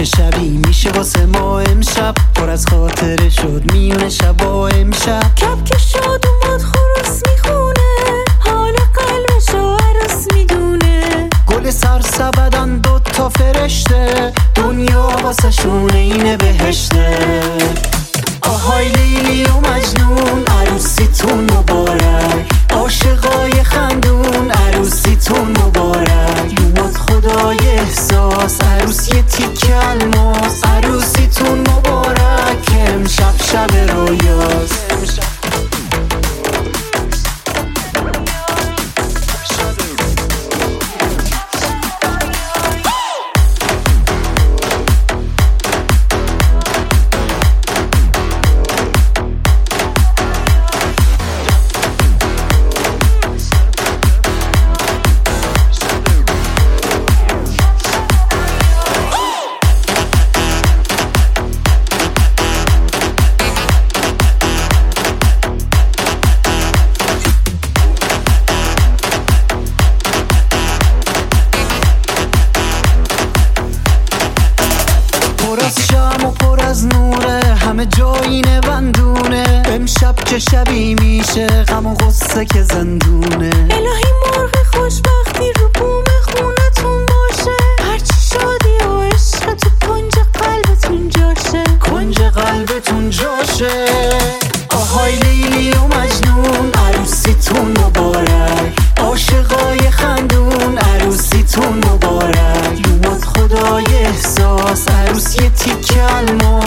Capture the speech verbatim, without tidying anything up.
که شبی میشه واسه ما امشب، پر از خاطره شد میونه شبا امشب. کپ که شاد اومد خروس میخونه، حال قلبشو عروس میدونه. گل سرسبدن دوتا فرشته، دنیا واسه شونه اینه بهشته. آهای لیلی و مجنون عروسیتون مبارک، عاشقای خندون عروسیتون مبارک. اومد خدای احساس عروس یه تیکه الماس، عروسیتون مبارک امشب شب رویاست. پر از شم و پر از نوره، همه جایینه بندونه. امشب که شبی میشه غم و غصه که زندونه. الهی مرغ خوشبختی رو بوم خونتون باشه، هرچی شادی و عشق تو کنج قلبتون جاشه، کنج قلبتون جاشه. آهای لیلی و مجنون عروسیتون مبارک، عاشقای خندون عروسیتون مبارک. اومد خدای احساس عروس یه تیکه الماس،